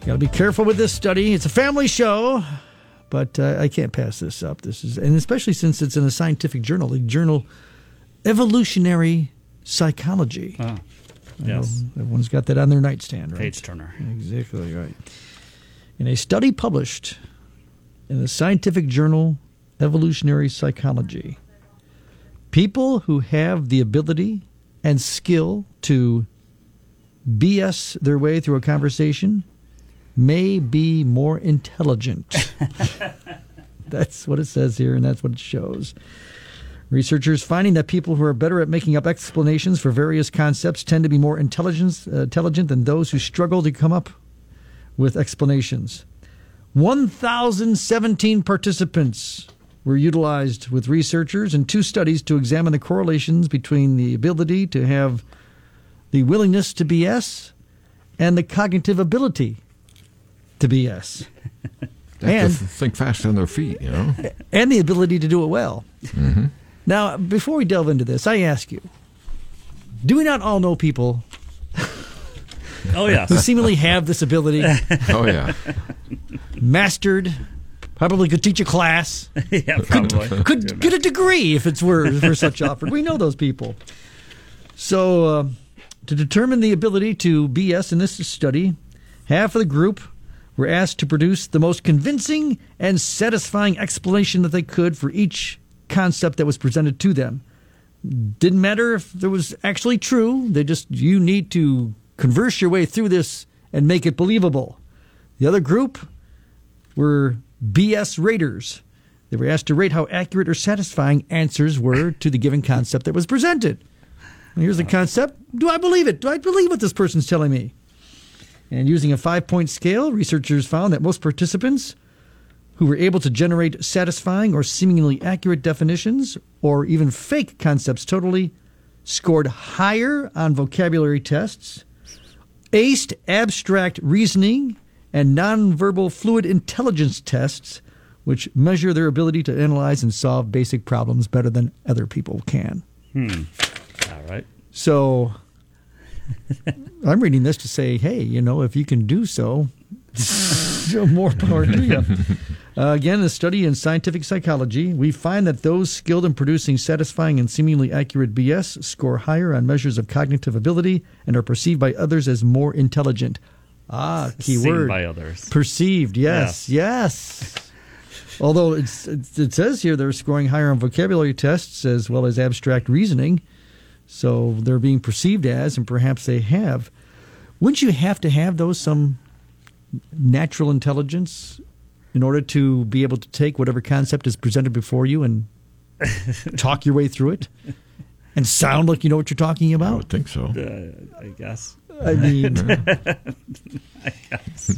Got to be careful with this study. It's a family show, but I can't pass this up. And especially since it's in a scientific journal, the journal Evolutionary Psychology. Oh, yes. Everyone's got that on their nightstand, right? Page turner. Exactly right. In a study published in the scientific journal Evolutionary Psychology, people who have the ability and skill to BS their way through a conversation may be more intelligent. That's what it says here, and that's what it shows. Researchers finding that people who are better at making up explanations for various concepts tend to be more intelligent than those who struggle to come up with explanations. 1,017 participants were utilized with researchers in 2 studies to examine the correlations between the ability to have the willingness to BS and the cognitive ability to BS. And to think fast on their feet, And the ability to do it well. Mm-hmm. Now, before we delve into this, I ask you, do we not all know people Oh, yes. who seemingly have this ability? Oh, yeah. Mastered, probably could teach a class. Yeah, probably. Could get a degree if it's for such offered. We know those people. So, to determine the ability to BS in this study, half of the group were asked to produce the most convincing and satisfying explanation that they could for each concept that was presented to them. Didn't matter if it was actually true. You need to converse your way through this and make it believable. The other group were BS raters. They were asked to rate how accurate or satisfying answers were to the given concept that was presented. And here's the concept. Do I believe it? Do I believe what this person's telling me? And using a 5-point scale, researchers found that most participants who were able to generate satisfying or seemingly accurate definitions or even fake concepts totally scored higher on vocabulary tests, aced abstract reasoning and nonverbal fluid intelligence tests, which measure their ability to analyze and solve basic problems better than other people can. All right. So I'm reading this to say, hey, if you can do so, more power to you. Again, a study in scientific psychology, we find that those skilled in producing satisfying and seemingly accurate BS score higher on measures of cognitive ability and are perceived by others as more intelligent. Key Seen word. by others. Perceived, yes. Although it says here they're scoring higher on vocabulary tests as well as abstract reasoning. So they're being perceived as, and perhaps they have. Wouldn't you have to have some natural intelligence in order to be able to take whatever concept is presented before you and talk your way through it and sound like you know what you're talking about? I would think so. I guess. I mean, I guess.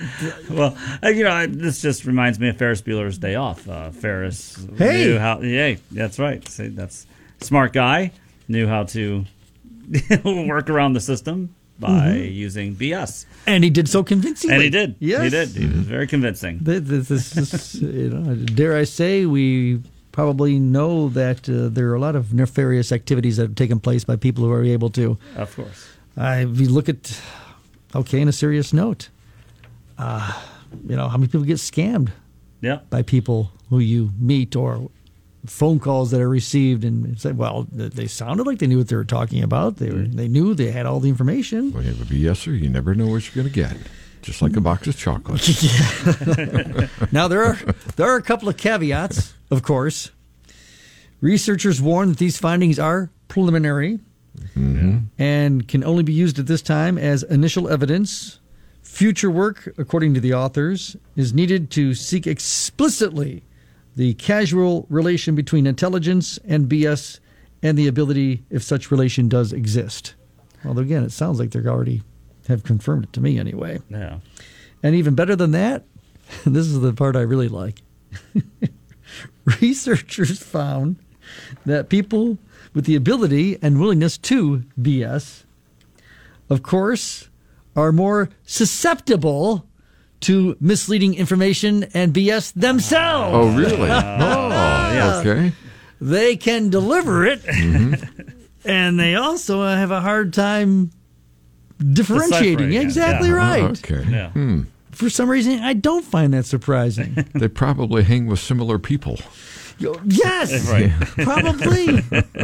This just reminds me of Ferris Bueller's Day Off. Ferris knew how. Yeah, that's right. See, that's smart guy. Knew how to work around the system by using BS. And he did so convincingly. And he did. Yes. He did. He was very convincing. This is, dare I say, we probably know that there are a lot of nefarious activities that have taken place by people who are able to. Of course. If you look at, in a serious note, how many people get scammed by people who you meet or phone calls that are received and say, well, they sounded like they knew what they were talking about. They knew they had all the information. Well, you have a BSer, you never know what you're going to get. Just like a box of chocolates. Now, there are a couple of caveats, of course. Researchers warn that these findings are preliminary and can only be used at this time as initial evidence. Future work, according to the authors, is needed to seek explicitly the causal relation between intelligence and BS and the ability if such relation does exist. Well, again, it sounds like they already have confirmed it to me anyway. Yeah. And even better than that, this is the part I really like. Researchers found that people with the ability and willingness to BS, of course, are more susceptible to misleading information and BS themselves. Oh, really? Okay. They can deliver it, and they also have a hard time differentiating. Exactly right. Okay. Yeah. For some reason, I don't find that surprising. They probably hang with similar people. Yes, Right. probably.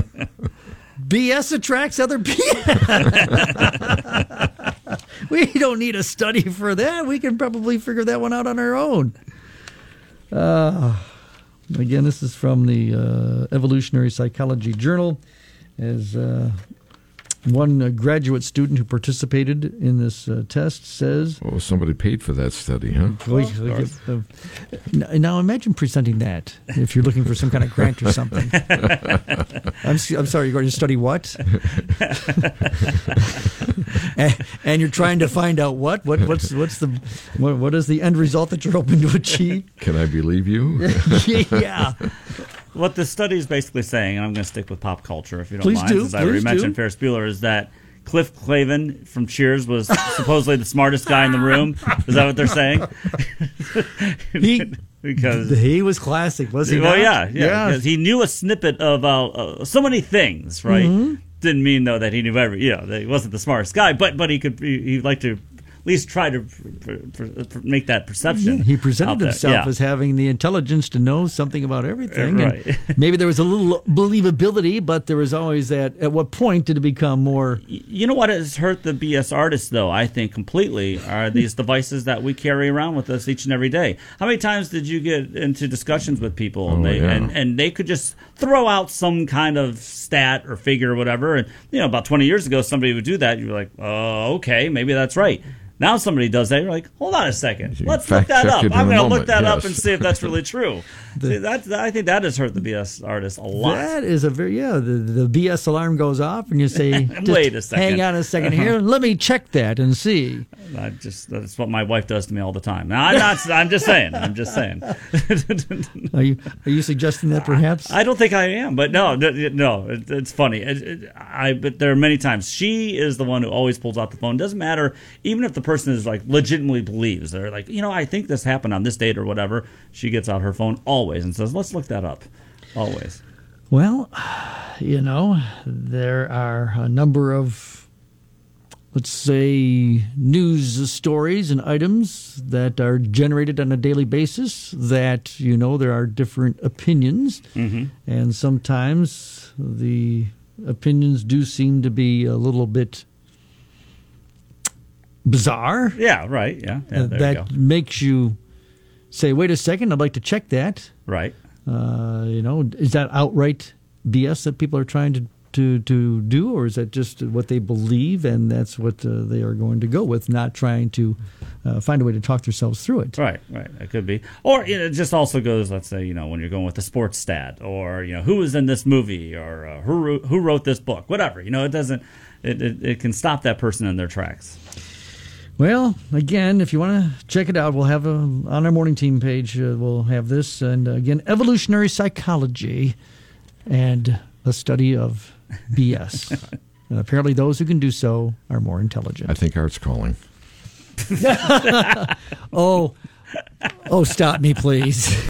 BS attracts other BS. We don't need a study for that. We can probably figure that one out on our own. Again, this is from the Evolutionary Psychology Journal. As one graduate student who participated in this test says... Oh, somebody paid for that study, huh? Now imagine presenting that if you're looking for some kind of grant or something. I'm sorry, you're going to study what? and you're trying to find out what is the end result that you're hoping to achieve? Can I believe you? Yeah. What the study is basically saying, and I'm going to stick with pop culture if you don't Please mind, do, since I already please mentioned do. Ferris Bueller, is that Cliff Clavin from Cheers was supposedly the smartest guy in the room. Is that what they're saying? Because he was classic, was he? Well, not? yeah. Because he knew a snippet of so many things, right? Mm-hmm. Didn't mean though that he knew that he wasn't the smartest guy, but he'd like to at least try to make that perception. Yeah, he presented out there. himself as having the intelligence to know something about everything. Right. And maybe there was a little believability, but there was always that. At what point did it become more? You know what has hurt the BS artists, though, I think, completely, are these devices that we carry around with us each and every day. How many times did you get into discussions with people and they could just throw out some kind of stat or figure or whatever? And, about 20 years ago, somebody would do that. You'd be like, oh, okay, maybe that's right. Now somebody does that. You're like, hold on a second. Let's look that up. I'm going to look that up and see if that's really true. I think that has hurt the BS artists a lot. That is a very, the BS alarm goes off and you say, wait a second. Hang on a second here. Let me check that and see. That's what my wife does to me all the time. Now, I'm just saying. Are you suggesting that perhaps? I don't think I am, but no, it's funny. But there are many times she is the one who always pulls out the phone. Doesn't matter, even if the person is like legitimately believes. They're like, I think this happened on this date or whatever. She gets out her phone always and says, let's look that up. Always. Well, there are a number of, let's say, news stories and items that are generated on a daily basis that, there are different opinions. Mm-hmm. And sometimes the opinions do seem to be a little bit bizarre. Yeah, right. Yeah, there that you go. Makes you say, wait a second, I'd like to check that. Right. Is that outright BS that people are trying to do, or is that just what they believe and that's what they are going to go with, not trying to find a way to talk themselves through it? Right. It could be. Or it just also goes, let's say, when you're going with a sports stat, or, who was in this movie, or who wrote this book, whatever. It doesn't, it can stop that person in their tracks. Well, again, if you want to check it out, we'll have on our morning team page, we'll have this. And again, evolutionary psychology and a study of BS. And apparently those who can do so are more intelligent. I think Art's calling. Oh, stop me, please.